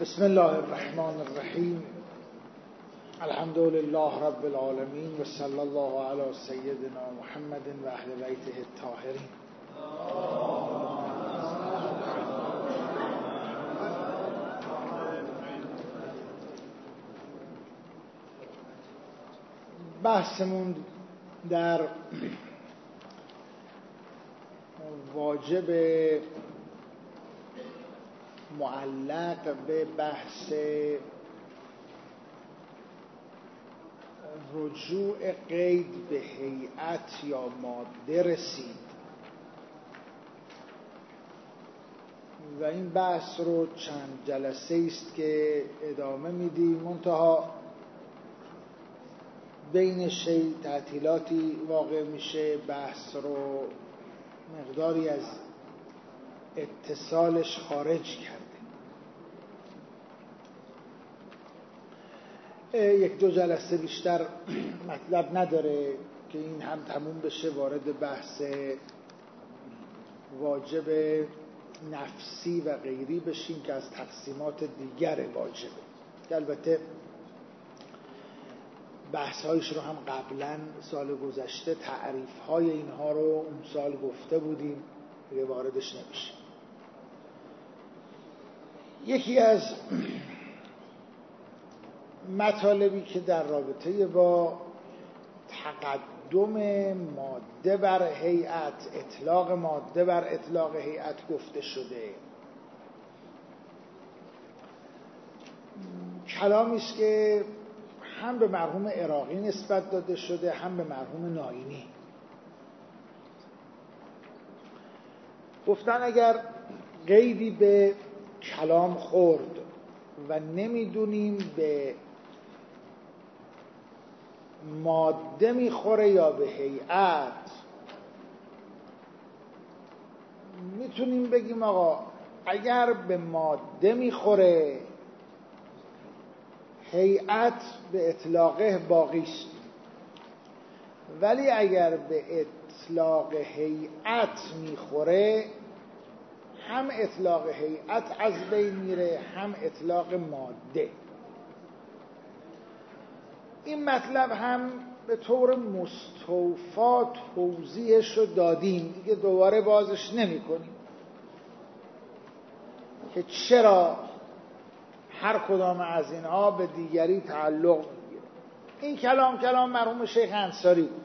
بسم الله الرحمن الرحیم. الحمد لله رب العالمین و صلی الله علی سیدنا محمد و اهل بیته الطاهرین. بحثمون در واجب معلق به بحث رجوع قید به هیئت یا ماده رسید و این بحث رو چند جلسه است که ادامه میدیم. منتها بین شی تعطیلاتی واقع میشه، بحث رو مقداری از اتصالش خارج کرده. یک دو جلسه بیشتر مطلب نداره که این هم تموم بشه، وارد بحث واجب نفسی و غیری بشیم که از تقسیمات دیگر واجبه، که البته بحث‌هایش رو هم قبلا سال گذشته تعریف‌های اینها رو اون سال گفته بودیم، دیگه واردش نمیشه. یکی از مطالبی که در رابطه با تقدم ماده بر هیئت، اطلاق ماده بر اطلاق هیئت گفته شده، کلامی است که هم به مرحوم عراقی نسبت داده شده هم به مرحوم ناینی. گفتن اگر قیدی به کلام خورد و نمیدونیم به ماده میخوره یا به هیئت، میتونیم بگیم آقا اگر به ماده میخوره هیئت به اطلاقه باقی است، ولی اگر به اطلاق هیئت میخوره هم اطلاق هیئت از بین میره هم اطلاق ماده. این مطلب هم به طور مستوفا توضیحش رو دادیم، دیگه دوباره بازش نمی کنیم که چرا هر کدام از اینها به دیگری تعلق میگیره. این کلام مرحوم شیخ انصاری بود.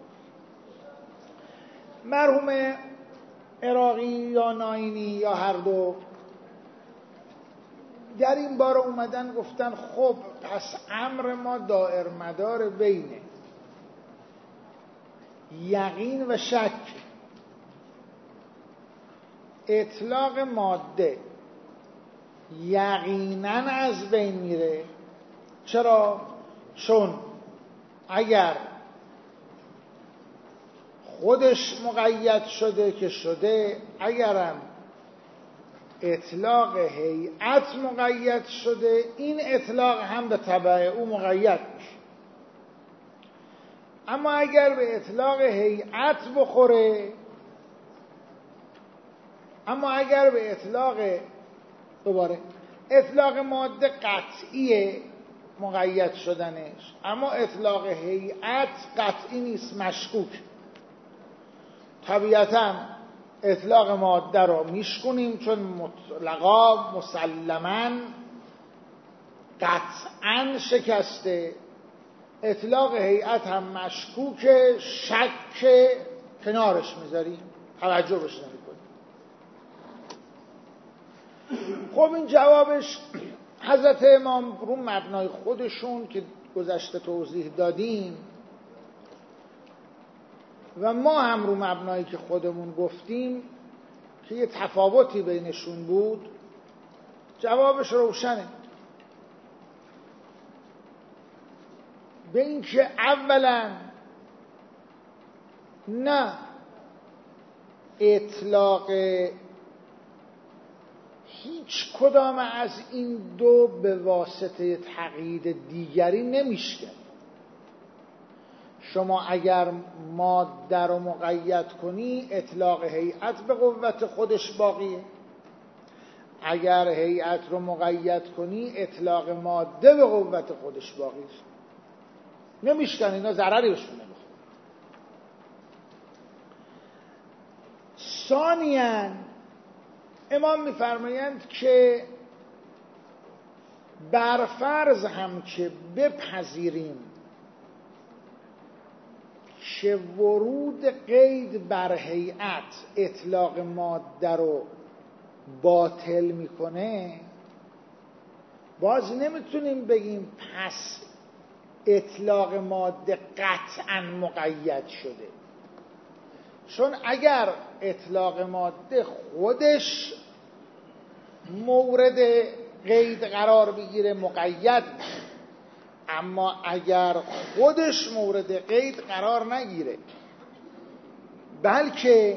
مرحوم عراقی یا ناینی یا هر دو در این باره اومدن گفتن خب پس امر ما دائر مدار بینه یقین و شک. اطلاق ماده یقینا از بین میره. چرا؟ چون اگر خودش مقید شده که شده، اگرم اطلاق هیئت مقید شده، این اطلاق هم به تبع او مقید میشه. اما اگر به اطلاق هیئت بخوره، اما اگر به اطلاق ماده قطعیه مقید شدنش، اما اطلاق هیئت قطعی نیست، مشکوک. طبیعتاً اطلاق ماده رو میشکنیم چون مطلقا مسلماً قطعاً شکسته. اطلاق هیئت هم مشکوک، شک کنارش میذاریم، توجه بهش نمی‌کنیم. خب این جوابش حضرت امام رو مبنای خودشون که گذشته توضیح دادیم و ما هم رو مبنایی که خودمون گفتیم که یه تفاوتی بینشون بود، جوابش روشنه. به این که اولا نه اطلاق هیچ کدام از این دو به واسطه تقیید دیگری نمیشه. شما اگر ماده رو مقید کنی اطلاق هیئت به قوت خودش باقیه، اگر هیئت رو مقید کنی اطلاق ماده به قوت خودش باقی است، نمیشکن، اینا ضرری بهشون نمیخوره. ثانیاً امام میفرمایند که بر فرض هم که بپذیریم که ورود قید بر هیئت اطلاق ماده رو باطل میکنه، باز نمیتونیم بگیم پس اطلاق ماده قطعاً مقید شده، چون اگر اطلاق ماده خودش مورد قید قرار بگیره مقید، اما اگر خودش مورد قید قرار نگیره بلکه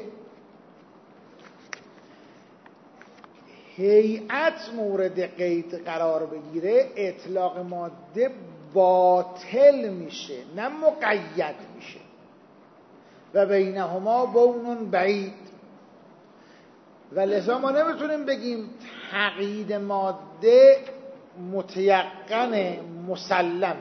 هیئت مورد قید قرار بگیره، اطلاق ماده باطل میشه نه مقید میشه. و بینهما بون بعید، و لذا ما نمیتونیم بگیم تقیید ماده متیقن مسلمه.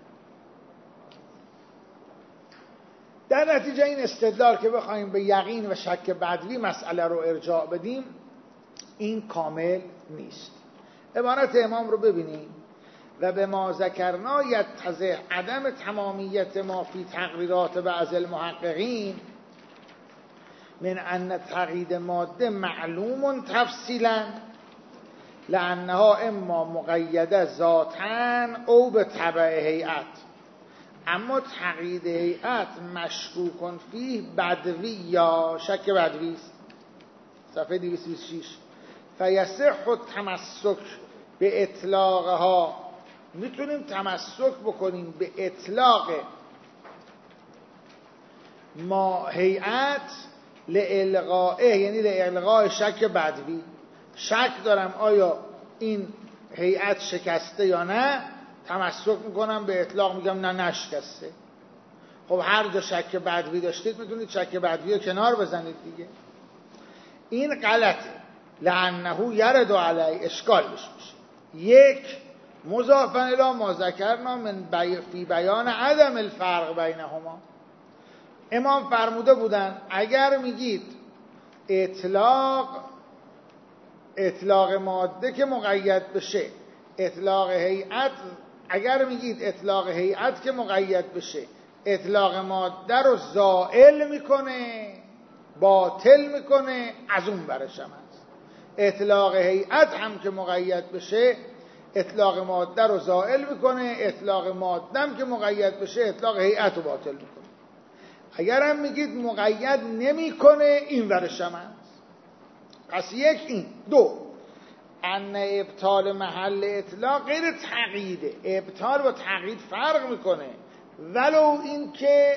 در نتیجه این استدلال که بخوایم به یقین و شک بدوی مسئله رو ارجاع بدیم، این کامل نیست. عبارت امام رو ببینیم: و به ما ذکرنا یتضح عدم تمامیت ما فی تقریرات بعض المحققین من ان تقیید ماده معلوم تفصیلا لانها اما مقیده ذاتاً او به تبع هیئت، اما تقیید هیئت مشکوک فیه بدوی یا شک بدوی است. صفحه 226. فیصح التمسک به اطلاقها، میتونیم تمسک بکنیم به اطلاق ما هیئت لالغائه، یعنی لالغاء شک بدوی. شک دارم آیا این هیئت شکسته یا نه، تمسک میکنم به اطلاق، میگم نه نشکسته. خب هر جا شک بدوی داشتید میتونید شک بدوی رو کنار بزنید دیگه. این غلطه. لعنه یرد علی، اشکال بشه. یک، مضافا الی ما ذکرنا من فی بیان عدم الفرق بینهما. امام فرموده بودن اگر میگید اطلاق ماده که مقید بشه، اطلاق هیئت، اگر میگید اطلاق هیئت که مقید بشه اطلاق ماده رو زائل میکنه، باطل میکنه، از اون برش هم هست. اطلاق هیئت هم که مقید بشه اطلاق ماده رو زائل میکنه، اطلاق ماده هم که مقید بشه اطلاق هیئت رو باطل میکنه. اگر هم میگید مقید نمیکنه، این ورش هم هست. پس یک این. دو، ان ابطال محل اطلاق غیر تقییده. ابطال با تقیید فرق میکنه، ولو این که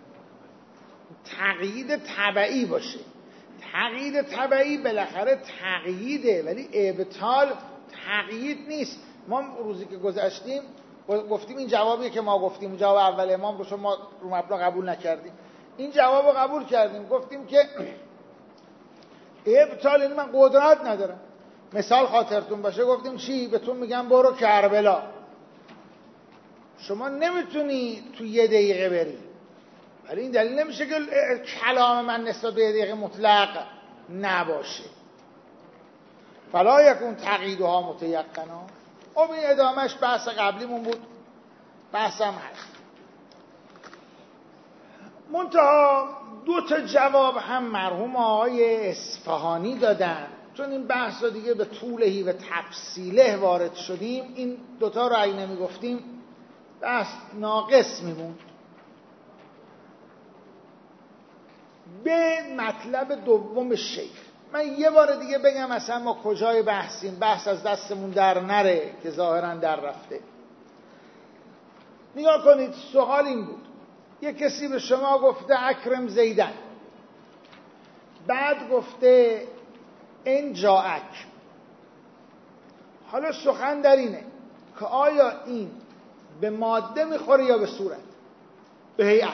تقیید تبعی باشه. تقیید تبعی بالاخره تقییده، ولی ابطال تقیید نیست. ما روزی که گذشتیم گفتیم این جوابیه که ما گفتیم، جواب اول امام رو ما رو مبنا قبول نکردیم، این جواب رو قبول کردیم. گفتیم که ابطال یعنی من قدرت ندارم. مثال خاطرتون باشه گفتیم چی؟ بهتون میگم برو کربلا، شما نمیتونی تو 1 دقیقه بری، ولی این دلیل نمیشه که کلام من نسبت به 1 دقیقه مطلق نباشه. فلا یکون تقییدها متیقنا. خب این ادامهش بحث قبلیمون بود، بحثم هست. منتها 2 جواب هم مرحوم آقای اصفهانی دادن، چون این بحث رو دیگه به طولهی و تفصیله وارد شدیم. این 2 رو اگه نمی گفتیم بحث ناقص میمون. به مطلب دوم شیخ من یه بار دیگه بگم اصلا ما کجای بحثیم، بحث از دستمون در نره که ظاهرا در رفته. نگاه کنید، سوال این بود: یه کسی به شما گفته اکرم زیدن، بعد گفته این جاءک. حالا سخن در اینه که آیا این به ماده میخوره یا به صورت، به هیئت.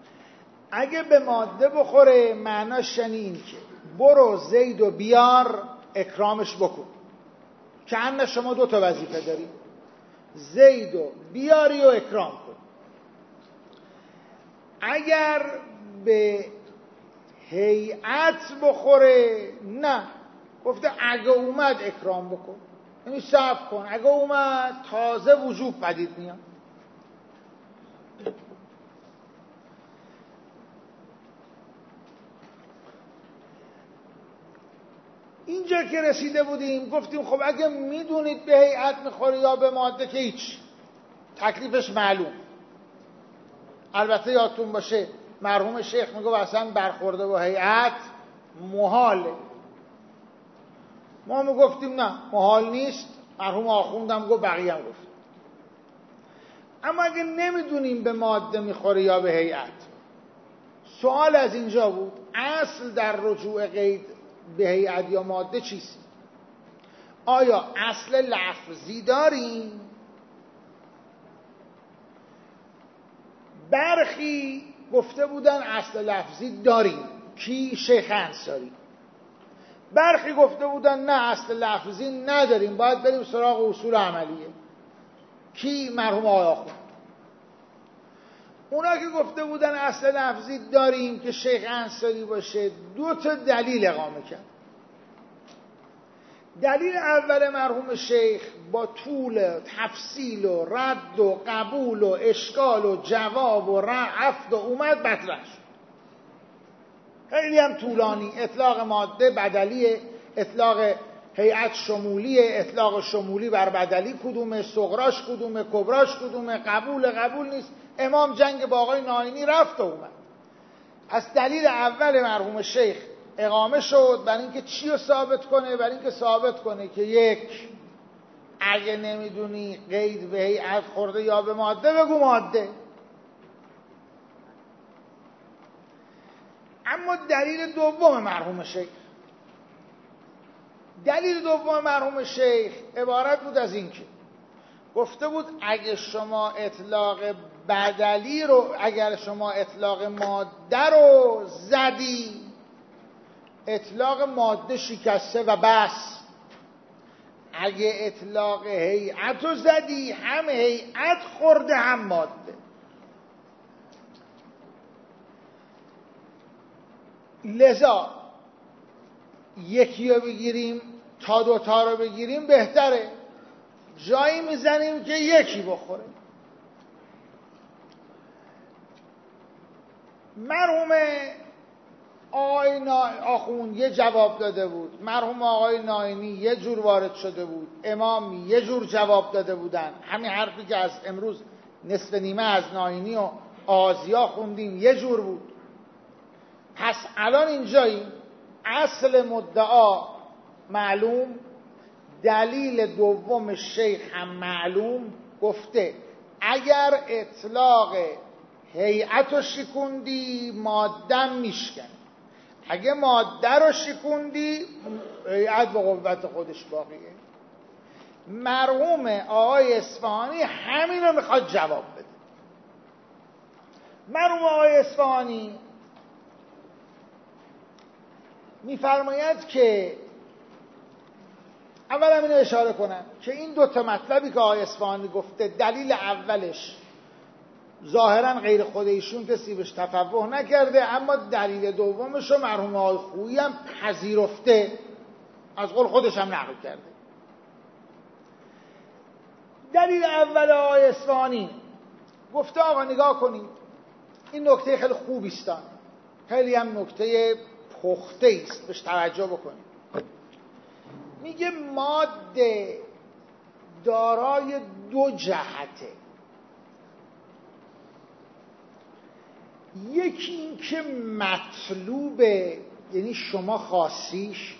اگه به ماده بخوره معناش یعنی این که برو زید و بیار اکرامش بکن. که ان شما 2 تا وظیفه داری، زیدو بیاری و اکرام کن. اگر به هیئت بخوره نه، گفته اگه اومد اکرام بکن، یعنی صبر کن، اگه اومد تازه وجوب پدید میاد. اینجا که رسیده بودیم گفتیم خب اگه میدونید به هیئت میخوره یا به ماده که هیچ، تکلیفش معلوم. البته یادتون باشه مرحوم شیخ میگه اصلا برخورده با هیئت محاله. ما میگفتیم نه محال نیست، مرحوم آخوندم گفت، بقیه هم گفت. اما اگه نمیدونیم به ماده میخوره یا به هیئت، سوال از اینجا بود اصل در رجوع قید به هیئت یا ماده چیست؟ آیا اصل لفظی داریم؟ برخی گفته بودن اصل لفظی داریم، کی؟ شیخ انصاری. برخی گفته بودن نه اصل لفظی نداریم، باید بریم سراغ اصول عملیه، کی؟ مرحوم آقای آخوند. اونا که گفته بودن اصل لفظی داریم که شیخ انصاری باشه 2 تا دلیل اقامه کرد. دلیل اول مرحوم شیخ با طول تفصیل و رد و قبول و اشکال و جواب و رفت و اومد مطرح شد، خیلی هم طولانی. اطلاق ماده بدلیه، اطلاق هیئت شمولیه، اطلاق شمولی بر بدلی کدومه، صغراش کدومه، کبراش کدومه، قبول نیست. امام جنگ با آقای ناینی رفت و اومد. پس دلیل اول مرحوم شیخ اقامه شد برای اینکه چی رو ثابت کنه؟ برای اینکه ثابت کنه که 1 اگه نمیدونی قید به هیئت خورده یا به ماده بگو ماده. اما دلیل دوم مرحوم شیخ، مرحوم شیخ عبارت بود از این که گفته بود اگه شما اطلاق بدلی رو، اگر شما اطلاق ماده رو زدی، اطلاق ماده شکسته و بس. اگه اطلاق هیئت رو زدی، هم هیئت خورده هم ماده. لذا یکی رو بگیریم تا 2 تا رو بگیریم بهتره، جایی میزنیم که یکی بخوره. مرحوم آقای آخوند یه جواب داده بود، مرحوم آقای ناینی یه جور وارد شده بود، امام یه جور جواب داده بودن. همین حرفی که از امروز نصف نیمه از ناینی و آزیا خوندیم یه جور بود. پس الان اینجاییم، اصل مدعا معلوم، دلیل دوم شیخ هم معلوم. گفته اگر اطلاق هیئت رو شکوندی ماده میشکنی، اگه ماده رو شکوندی هیئت به قوت خودش باقیه. مرحوم آقای اصفهانی همین رو میخواد جواب بده. مرحوم آقای اصفهانی میفرماید که اول هم اینو اشاره کنم که این 2 تا مطلبی که آقای اصفهانی گفته، دلیل اولش ظاهرا غیر خود ایشون کسی بهش تفوه نکرده، اما دلیل دومش رو مرحوم آقای خویی هم پذیرفته، از قول خودش هم نقل کرده. دلیل اول آقای اصفهانی گفته آقا نگاه کنید، این نکته خیلی خوبی است، خیلی هم نکته پخته است، بهش توجه بکنید. میگه ماده دارای 2 جهته. یکی این که مطلوبه، یعنی شما خاصیش.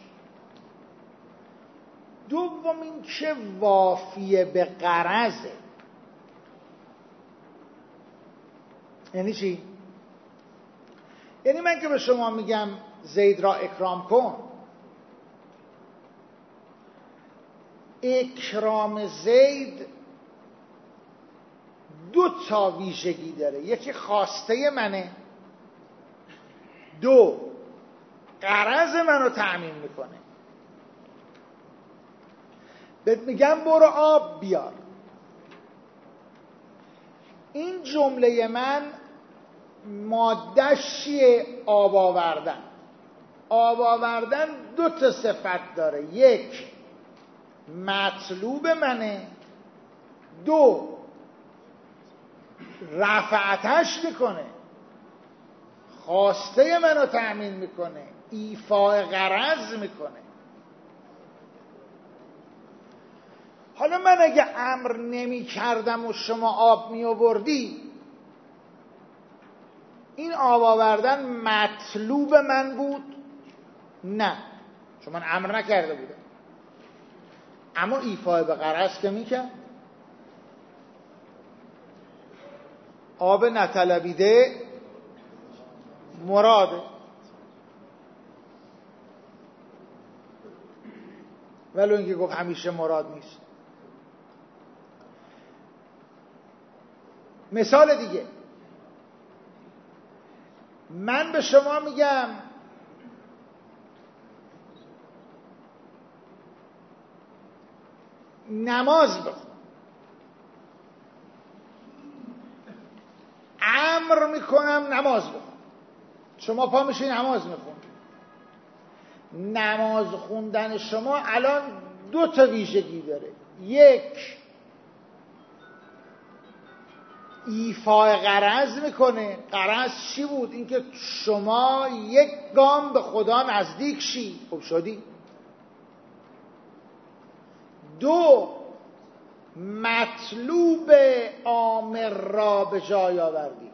دوم این که وافیه به غرضه. یعنی چی؟ یعنی من که به شما میگم زید را اکرام کن، اکرام زید 2 تا ویژگی داره. یکی خواسته منه، 2 غرض منو تأمین میکنه. بهت میگم برو آب بیار. این جمله من ماده‌اش چیه؟ آب آوردن. آب آوردن 2 صفت داره، 1 مطلوب منه، 2 رفعتش میکنه، خواسته منو تأمین میکنه، ایفاء غرض میکنه. حالا من اگه امر نمی کردم و شما آب می آوردی، این آب آوردن مطلوب من بود؟ نه، چون من امر نکرده بودم. اما ایفاء به غرض که میکرد. آب نطلبیده مراده، ولو اینکه گفت همیشه مراد نیست. مثال دیگه، من به شما میگم نماز بخون، امر میکنم نماز بخون، شما پا میشی نماز میخون. نماز خوندن شما الان 2 ویژگی داره، 1 ایفاء غرض میکنه. غرض چی بود؟ اینکه شما 1 گام به خدا نزدیک شی، خب شدی. 2 مطلوب آمر را به جای آوردی.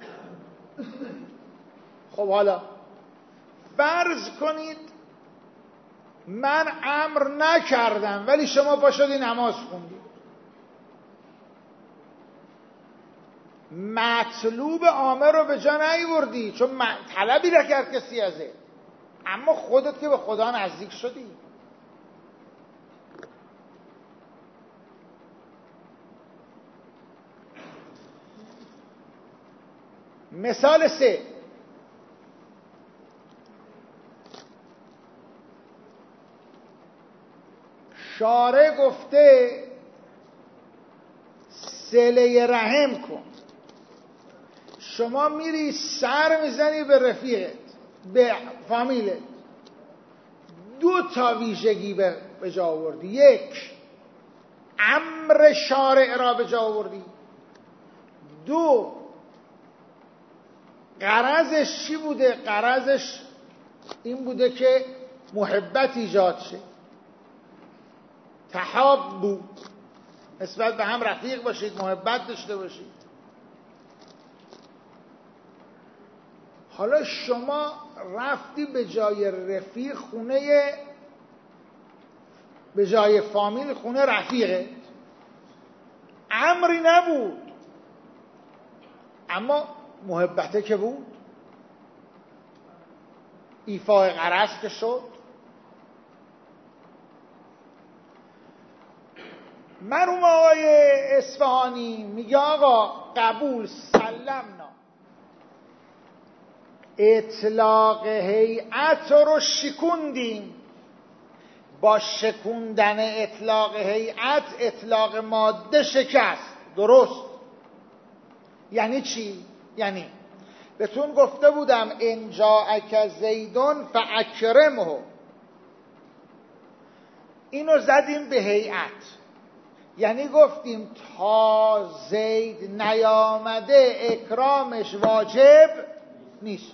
خب حالا فرض کنید من امر نکردم ولی شما پا شدی نماز خوندی. مطلوب آمر رو به جا نیاوردی، چون طلبی نکرد کسی ازت، اما خودت که به خدا نزدیک شدی. مثال 3، شارع گفته صله رحم کن، شما میری سر میزنی به رفیقت، به فامیلت. 2 ویژگی به جا آوردی، 1 امر شارع را به جا آوردی، 2 غرضش چی بوده؟ غرضش این بوده که محبت ایجاد شه، تحاب بود، نسبت به هم رفیق باشید، محبت داشته باشید. حالا شما رفتی به جای رفیق خونه، به جای فامیل خونه رفیقت، امری نبود اما محبته که بود، ایفاء غرض که شد. مرحوم آقای اصفهانی میگه آقا قبول، سلمنا، اطلاق هیئت رو شکوندیم، با شکوندن اطلاق هیئت اطلاق ماده شکست. درست. یعنی چی؟ یعنی بهتون گفته بودم ان جاءک زیدون فاکرمه، اینو زدیم به هیئت، یعنی گفتیم تا زید نیامده اکرامش واجب نیست.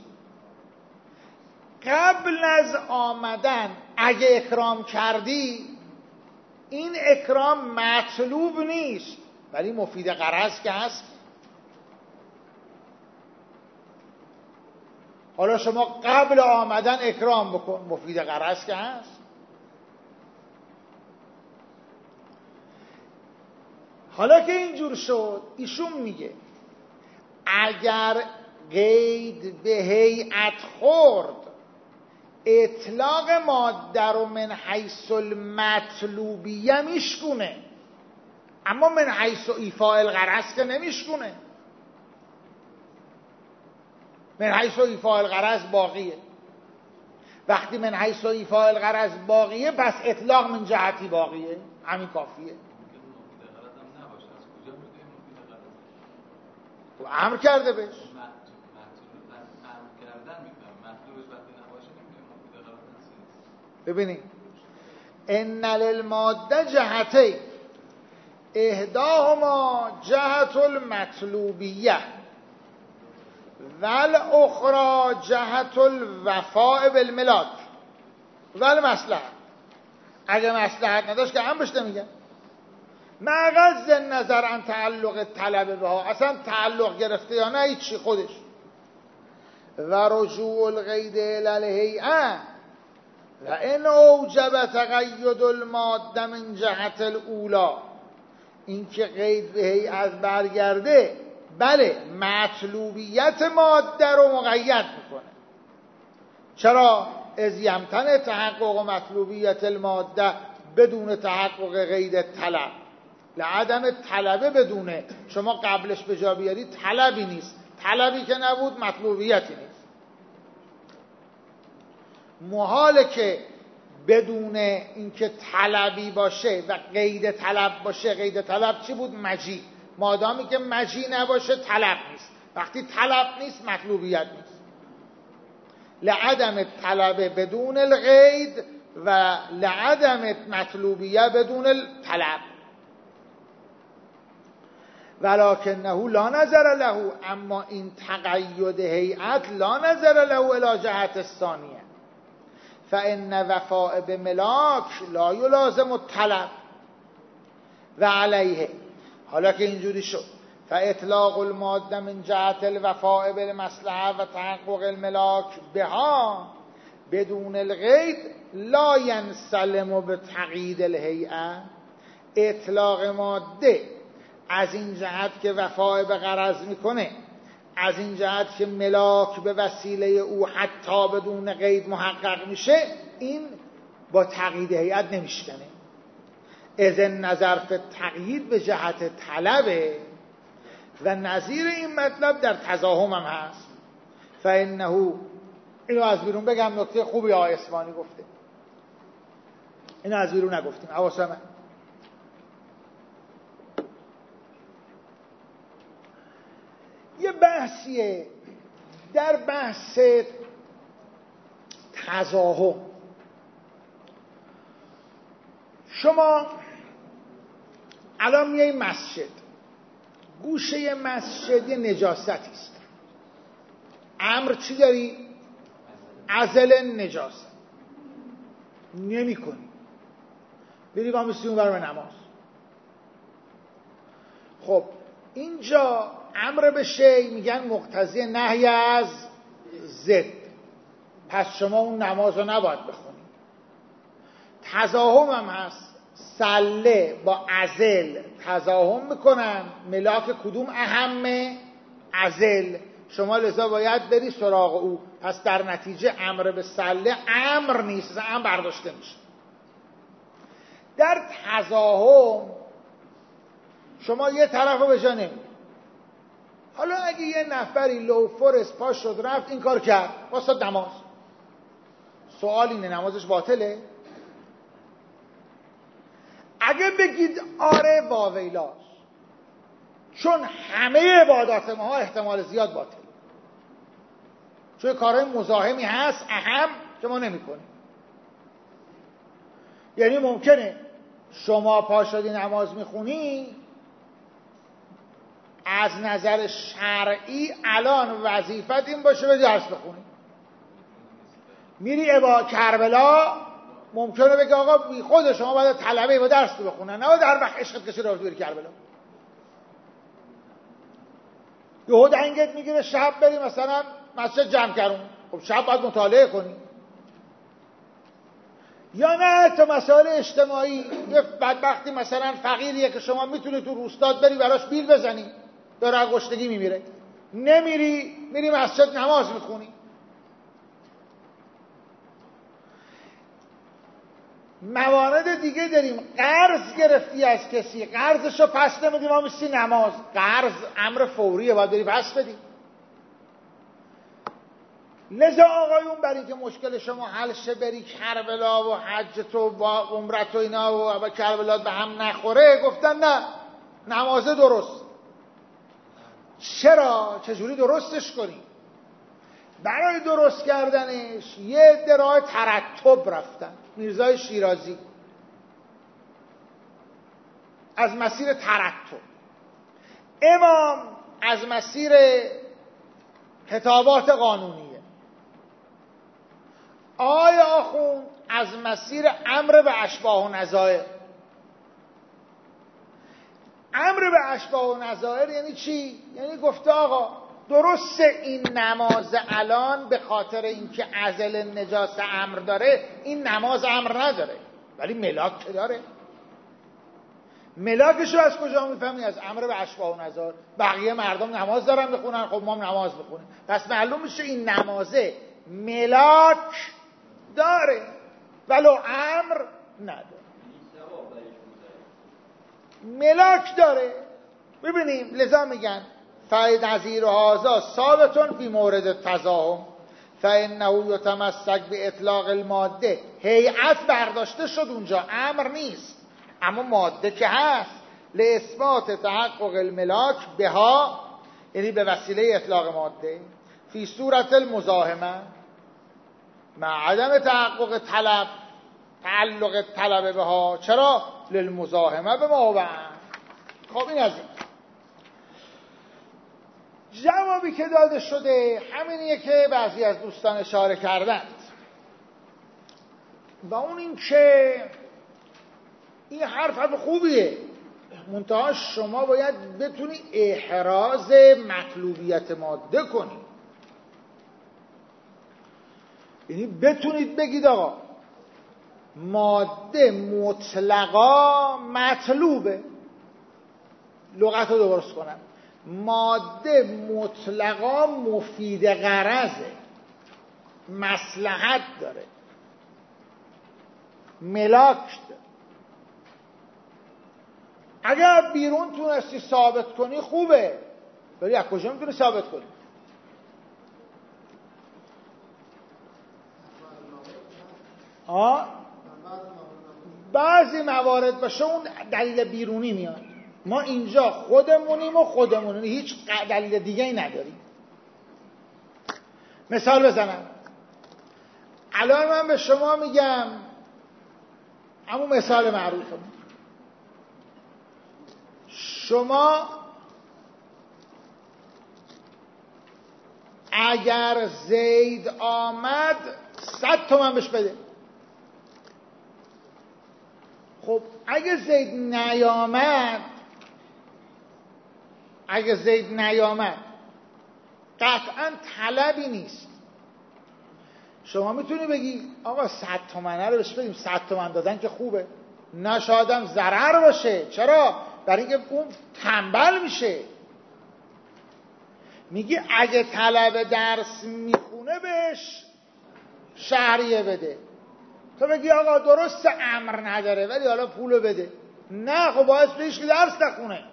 قبل از آمدن اگه اکرام کردی، این اکرام مطلوب نیست ولی مفید غرض که هست. حالا شما قبل آمدن اکرام بکن، مفید غرض که هست. حالا که اینجور شد، ایشون میگه اگر قید به هیئت خورد، اطلاق ماده رو من حیث المطلوبیه میشکونه، اما من حیث ایفاء الغرض که نمیشکونه. من حیث ایفاء الغرض باقیه. وقتی من حیث ایفاء الغرض باقیه، پس اطلاق من جهتی باقیه. همین کافیه. امر کرده بهش. ببینید ان للماده جهتین احداهما جهت المطلوبیه والاخرى جهت الوفاء بالملاک والمصلحه. اگه مصلحت نداشت که هم بهش نمیگن. مغز نظر عن تعلق طلب بها، اصلا تعلق گرفته یا نه هیچی خودش. و رجوع القید الی الهیئه و ان اوجب تقید الماده من جهت الاولی، این که قید به هیئت برگرده بله مطلوبیت ماده رو مقید میکنه. چرا؟ از یمتن تحقق مطلوبیت الماده بدون تحقق قید طلب. لعدم طلبه بدونه شما قبلش به جا بیاری طلبی نیست، طلبی که نبود مطلوبیتی نیست. محاله که بدون اینکه طلبی باشه و قید طلب باشه. قید طلب چی بود؟ مجی. مادامی که مجی نباشه طلب نیست. وقتی طلب نیست مطلوبیت نیست. لعدم طلب بدون القید و لعدم مطلوبیه بدون الطلب. ولکنه لا نظر له، اما این تقید هیئت لا نظر له الی جهت الثانیه فان وفاء بملاک لا یلازم الطلب و علیه. حالا که اینجوری شد فاطلاق الماده من جهت الوفاء بالمصلحه و تحقق الملاک بها بدون القید لا ینسلم بتقیید الهیئه. اطلاق ماده از این جهت که وفای به غرض میکنه، از این جهت که ملاک به وسیله او حتی بدون قید محقق میشه، این با تقیید هیئت نمیشکنه. اذن نظر فی تقیید به جهت طلبه و نظیر این مطلب در تزاحم هم هست. فانه، اینو از بیرون بگم، نکته خوبی آقای اسمانی گفته، اینو از بیرون نگفتیم، حواسمه. یه بحثیه در بحث تزاحم. شما الان میای مسجد، گوشه مسجد یه نجاستی است، امر چی داری؟ عزل نجاست، نمی کنی، بری وامیستی اون برای نماز. خب اینجا امر به شی میگن مقتضی نهی از ضد، پس شما اون نماز رو نباید بخونی. تزاحم هم هست، سله با عزل تزاحم میکنن، ملاک کدوم اهمه؟ عزل. شما لذا باید بری سراغ او. پس در نتیجه امر به سله امر نیست، امر برداشته میشه. در تزاحم شما یه طرف رو به جا نمیدید. حالا اگه یه نفری لوفرس پاش شد رفت این کار کرد واسه نماز، سوال اینه نمازش باطله؟ اگه بگید آره واویلاش، چون همه عبادات ما احتمال زیاد باطل، چون کارهای مزاحمی هست اهم که ما نمی کنیم. یعنی ممکنه شما پا شدی نماز میخونی، از نظر شرعی الان وظیفت این باشه به درس بخونی. میری کربلا، ممکنه بگه آقا بی خود شما باید طلبه با درس بخونن، نه در وقت عشقت کسی رو بری کربلا. یهو دنگت میگیره شب بری مثلا مسجد جمع کردون، خب شب باید مطالعه کنی. یا نه تا مسائل اجتماعی، یه بدبختی مثلا فقیریه که شما میتونی تو روستاد بری براش بیل بزنی، داره از گشنگی میمیره، نمیری، میری مسجد نماز میخونی. موارد دیگه داریم، قرض گرفتی از کسی، قرضشو پس نمیدی، ما میسی نماز. قرض امر فوریه، باید بری پس بدی. لذا آقایون برای که مشکل شما حل شه بری کربلا و حج تو با عمرت و اینا و کربلا به هم نخوره، گفتن نه، نماز درست. چرا؟ چجوری درستش کنیم؟ برای درست کردنش یه عده راه ترتب رفتن. میرزای شیرازی از مسیر ترتب، امام از مسیر خطابات قانونیه، آقای آخوند از مسیر امر به اشباه و نظائر. امر به اشباه و نظائر یعنی چی؟ یعنی گفته آقا درسته این نماز الان به خاطر اینکه عزل نجاست امر داره، این نماز امر نداره، ولی ملاک که داره. ملاکش رو از کجا میفهمی؟ از امر به اشباه و نظائر. بقیه مردم نماز دارن بخونن، خب ما هم نماز بخونیم، پس معلوم میشه این نمازه ملاک داره ولو امر نداره، ملاک داره. ببینیم لذا میگن فاید نظیر هذا ثابتون فی مورد تزاحم فانه یتمسک به اطلاق الماده. هیئت برداشته شد اونجا، امر نیست، اما ماده که هست. لاثبات تحقق الملاک بها، یعنی به وسیله اطلاق ماده، فی صورت المزاحمه مع عدم تحقق طلب، تعلق طلب بها. چرا؟ للمزاحمه به ما بعد. خب این از این جوابی که داده شده همینیه که بعضی از دوستان اشاره کردند، و اون این که این حرف خوبیه، منتها شما باید بتونی احراز مطلوبیت ماده کنی، یعنی بتونید بگید آقا ماده مطلقا مطلوبه. لغت رو درست کنم، ماده مطلقا مفید غرضه، مصلحت داره، ملاک داره. اگر بیرون تونستی ثابت کنی خوبه، ولی از کجا میتونی ثابت کنی؟ بعضی موارد باشه اون دلیل بیرونی میاد. ما اینجا خودمونیم و خودمونیم، هیچ دلیل دیگه ای نداریم. مثال بزنم، الان من به شما میگم، همون مثال معروفه، شما اگر زید آمد 100 تومن بهش بده. خب اگه زید نیامد قطعا طلبی نیست. شما میتونی بگی آقا 100 تومنه رو بهش بدیم، 100 تومن دادن که خوبه، نه شایدم ضرر باشه. چرا؟ برای اینکه اون تنبل میشه. میگی اگه طلب درس میخونه بهش شهریه بده. تو بگی آقا درست امر نداره ولی حالا پولو بده، نه خب باعث بهش که درس نخونه.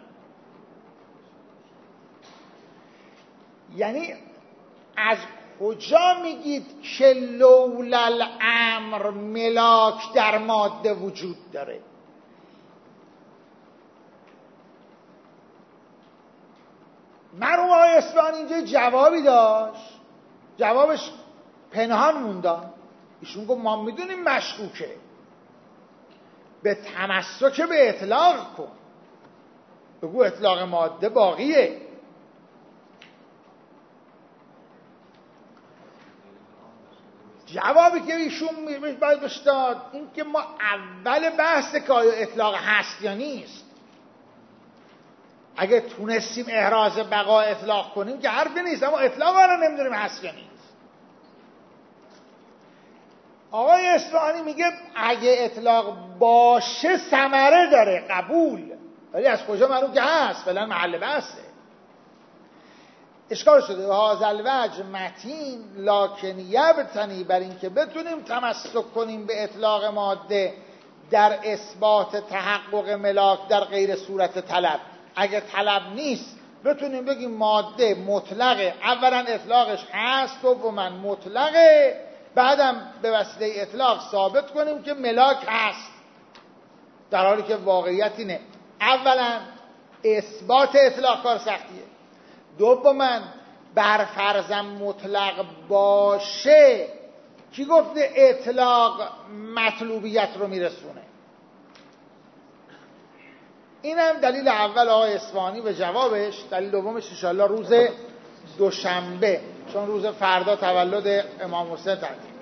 یعنی از کجا میگید که لولا الامر ملاک در ماده وجود داره؟ مرحوم آقای اصفهانی اینجا جوابی داشت، جوابش پنهان موندن. ایشون گفت ما میدونیم مشکوکه، به تمسک به اطلاق کن، بگو اطلاق ماده باقیه. جوابی که ایشون باید بهش داد این که ما اول بحث که آیا اطلاق هست یا نیست. اگه تونستیم احراز بقا اطلاق کنیم که حرفی نیست، اما اطلاق الان نمیدونیم هست یا نیست. آقای اصفهانی میگه اگه اطلاق باشه ثمره داره، قبول، ولی از کجا معلوم که هست؟ فعلا محل بحثه. اشکال شده و هذا الوجه متین لکن یبتنی، بر این که بتونیم تمسک کنیم به اطلاق ماده در اثبات تحقق ملاک در غیر صورت طلب. اگه طلب نیست بتونیم بگیم ماده مطلقه، اولا اطلاقش هست، دوما مطلقه، بعدم به وسیله اطلاق ثابت کنیم که ملاک هست، در حالی که واقعیت اینه اولا اثبات اطلاق کار سختیه، دوما بر فرضم مطلق باشه کی گفته اطلاق مطلوبیت رو میرسونه؟ این هم دلیل اول آقای اصفهانی به جوابش. دلیل دومش انشاءالله روز دوشنبه، چون روز فردا تولد امام حسین تعطیل.